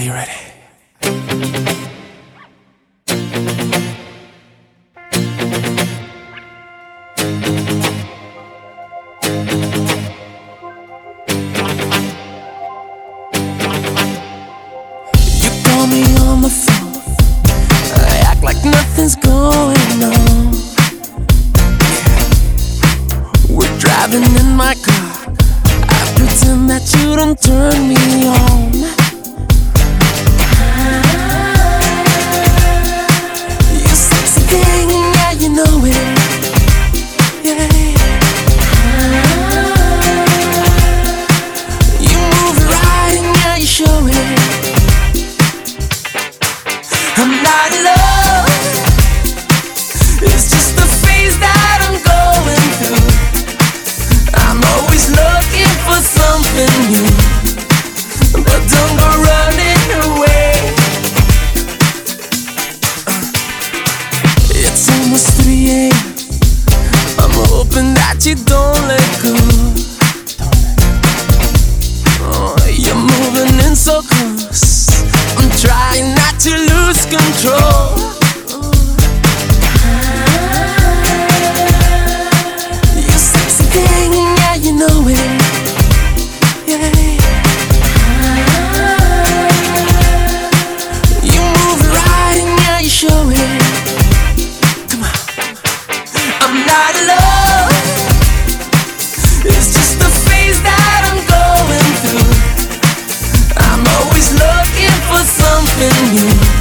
Are you ready? You call me on the phone, I act like nothing's going on. We're driving in my car, I pretend that you don't turn me on. You sexy thing, yeah, you know it. Yeah. You move it right and yeah, you show it. I'm not in love, it's just the phase that I'm going through. I'm always looking for something new, but don't go running away. It's almost 3 a.m. I'm hoping that you don't let go. Oh, you're moving in so close, I'm trying not to lose control. You sexy thing, yeah, you know it. Yeah. You move it right and yeah, you show it. Come on. I'm not in love, it's just the phase that I'm going through. I'm always looking for something new,